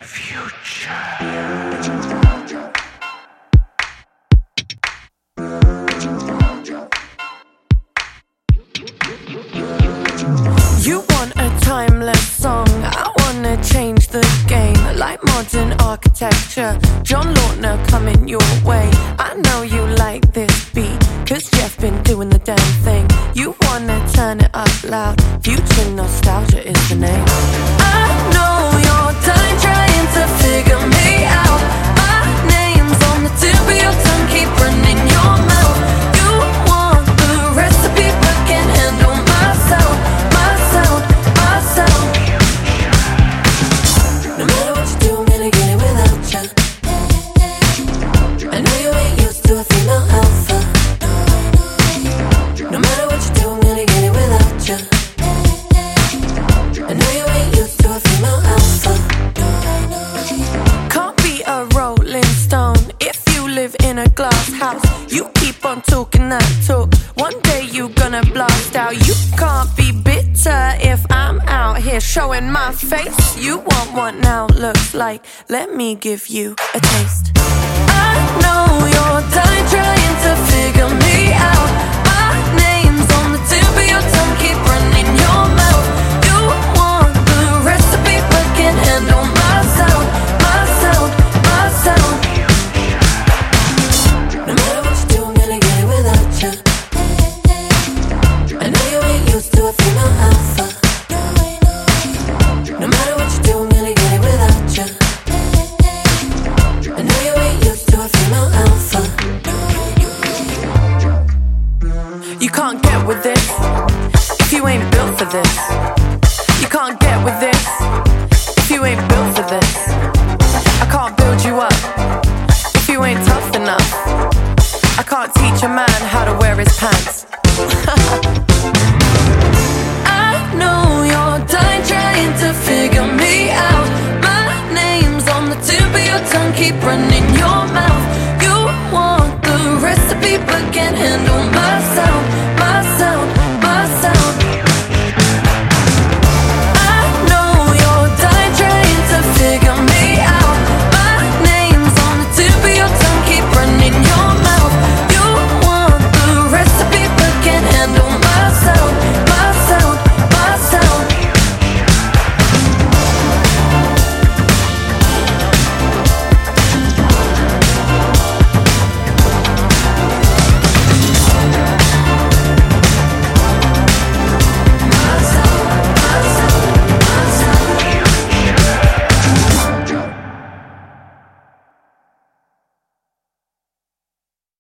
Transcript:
You want a timeless song, I wanna change the game. Like modern architecture, John Lautner coming your way. I know you like this beat, cause Jeff been doing the damn thing. You wanna turn it up loud, future nostalgia is the name. I know you're done trying to figure me out. My name's on the tip of your tongue, keep running your mouth. You want the recipe but can't handle my sound. No matter what you do, I'm gonna get it without ya. I know you ain't used to a female alpha. No matter what you do, I'm gonna get it without ya. I know you ain't used to a female alpha. Can't be a rolling stone if you live in a glass house. You keep on talking that talk, one day you gonna blast out. You can't be bitter if I'm out here showing my face. You want what now looks like, let me give you a taste. I know you're done trying to figure me out. My name's on the tip of your tongue, keep running your mouth. You want the recipe but can't handle my sound. My sound, my sound. No matter what you do, I'm gonna get it without ya. I know you ain't used to a female alpha. No matter what you do, I'm gonna get it without ya. I know you ain't used to a female alpha. You can't get with this if you ain't built for this. You can't get with this if you ain't built for this. I can't build you up if you ain't tough enough. I can't teach a man how to wear his pants. I know you're done trying to figure me out. My name's on the tip of your tongue, keep running your mouth. You want the recipe but can't handle